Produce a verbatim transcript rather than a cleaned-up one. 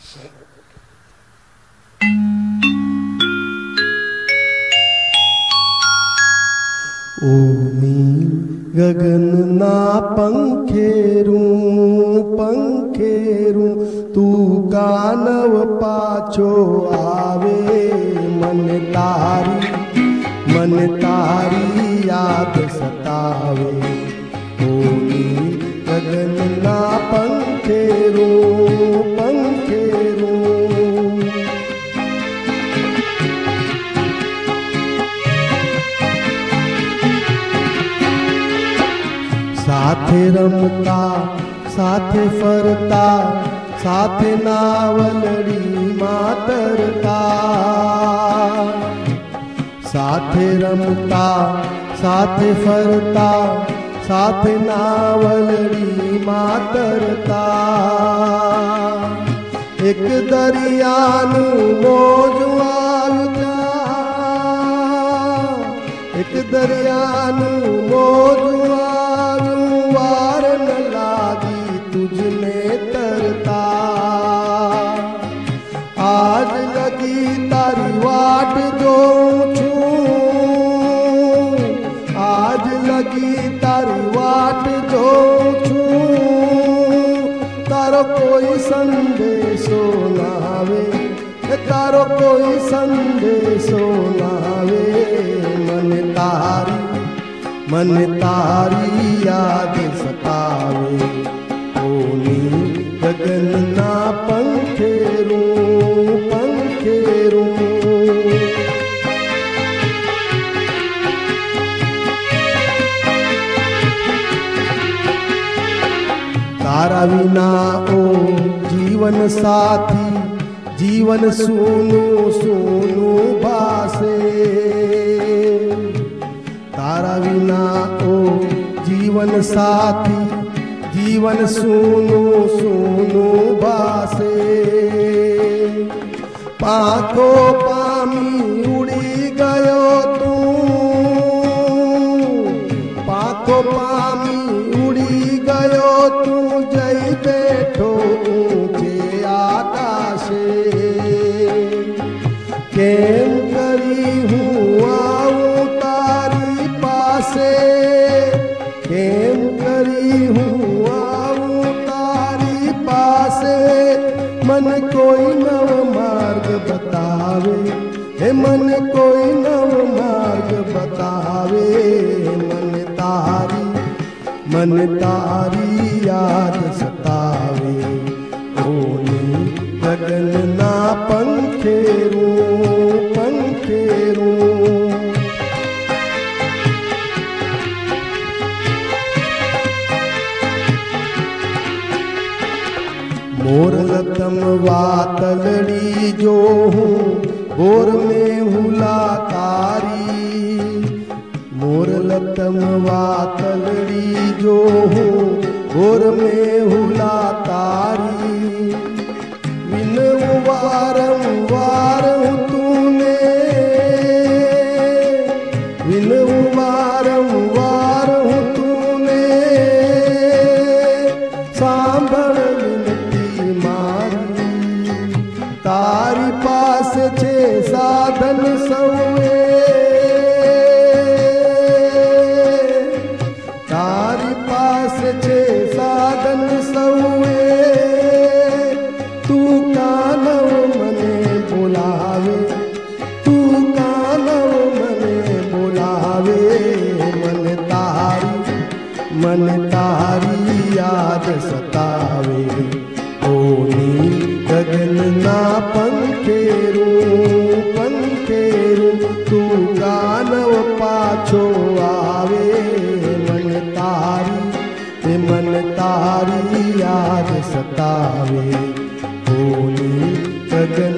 ओमी गगन ना पंखेरू पंखेरू तू कानव पाछो आवे मन तारी मन तारी याद सतावे। ओमी गगन ना पंखेरू पंखेरू साथे रमता साथे फरता साथे नावलड़ी मातरता। साथे रमता साथे फरता साथे नावलड़ी मातरता। एक दरियानु मोजू आलता एक दरियानु मोजू वार न लागी तुझने तरता। आज लगी तारी वाट जो छूं आज लगी तारी वाट जो छूं। तारो कोई संदेशो नावे तारो कोई संदेशो नावे। मन तारी मन तारी याद सतावे। ओमी गगन ना पंखेरू पंखेरू तारा विना ओ जीवन साथी जीवन सूनु सूनु भासे। तारा विना ओ जीवन साथी जीवन सूनु सूनु भासे। पाखो पामी उड़ी गयो तू पाखो पामी उड़ी गयो तू जई बैठो ऊंचे आकाशे। केम करी हूँ आऊं तारी पासे केम करी हूँ आऊं तारी पासे। मन कोई नव मार्ग बतावे हे मन कोई नव मार्ग बतावे। मन तारी मन तारी याद सतावे। ओमी गगन ना पंखेरू पंखेरू मोर लतम वातलड़ी जो हूँ भोर में हुला तारी। मोर लतम वातलड़ी जो हूँ भोर में हुला तारी। विन वारम वारम तूने विन वारम वारम तूने। सांभल तारी पास छे साधन सौए तारी पास छे साधन सौए। तू कानव मने बुलावे तू कानव मने बुलावे। मन तारी मन तारी याद सतावे। ओमी गगन ना पंखेरू पंखेरू तू कानव पाछो आवे। मन तारी मन तारी याद सतावे। ओमी गगन